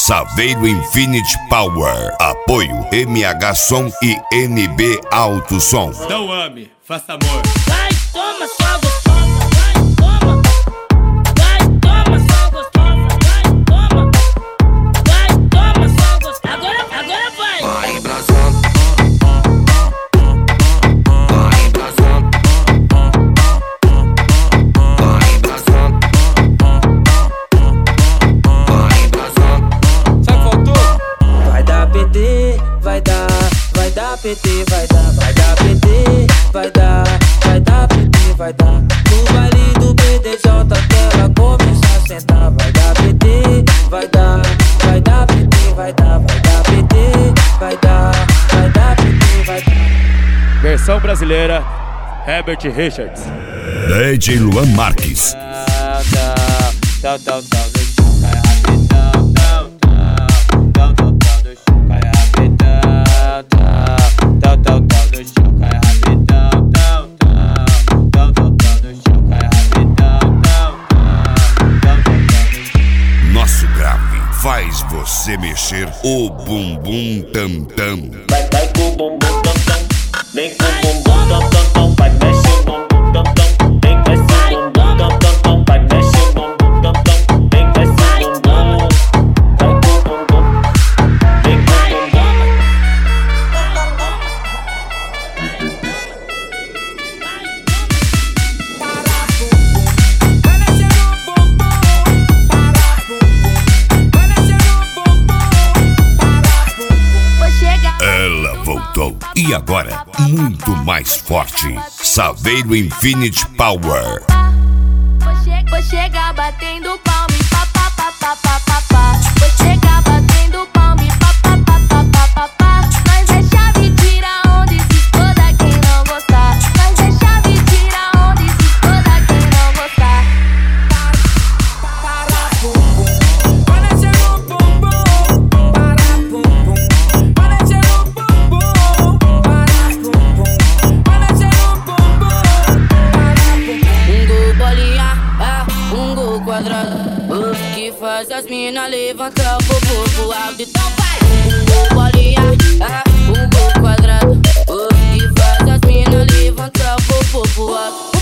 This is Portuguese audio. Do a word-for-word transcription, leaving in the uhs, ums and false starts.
Saveiro Infinity Power. Apoio M H Som e N B Alto Som. Não ame, faça amor. Vai, toma, só gostosa. Vai, toma. Vai, toma, só gostosa. Vai, toma. Vai, toma, só gostosa. Agora, agora vai. Vai embrasando. Vai embrasando. Vai embrasando. Vai embrasando. Sabe o que faltou? Vai dar P T, vai dar, vai dar P T, vai dar, vai dar P T, vai dar, vai dar P T, vai dar. No baile do B D J que ela começa a sentar. Vai dar P T, vai dar, vai dar P T, vai dar, vai dar P T, vai dar, vai dar P T, vai dar. Versão brasileira, Herbert Richards. D J Luan Marques. Tão, tão, tão, tão, no chão, cai rapidão, tão, tão, tão, tão, tão, no chão, cai rapidão, tão, tão, tão, tão, no chão, cai rapidão, tão, tão, tão, tão, tão, no chão, cai rapidão, tão, tão, tão, tão, no chão. Nosso grave faz você mexer o bumbum tam tam. Vai, vai com o bumbum tam tam. Vem com o bumbum tam tam tam. Vai, mexe o bumbum tam tam. Vem, mexe o bumbum tam tam tam. Vai, mexe o bumbum tam tam. Vem, mexe o bumbum. Vai com o bumbum. Vem com o bumbum. Ela voltou. E agora, muito mais forte. Saveiro Infinity Power. Vou, che vou chegar batendo palma e pá, pá, pá, pá, pá, pá, pá. Vou chegar batendo palma e pá, pá, pá, pá, pá, pá, pá. Nós é chave, tira onda e se exploda quem não gostar. Nós é chave, tira onda e se exploda quem não gostar. Para bumbum, vai descer no bumbum. Para bumbum, vai descer no bumbum. Para bumbum, vai descer no bumbum. Para bumbum. Um gol bolinha, é, um gol quadrado. O que faz as mina levantar o popô pro alto, então vai. Um gol bolinha, é, um gol quadrado. O que faz as mina levantar o popô pro alto.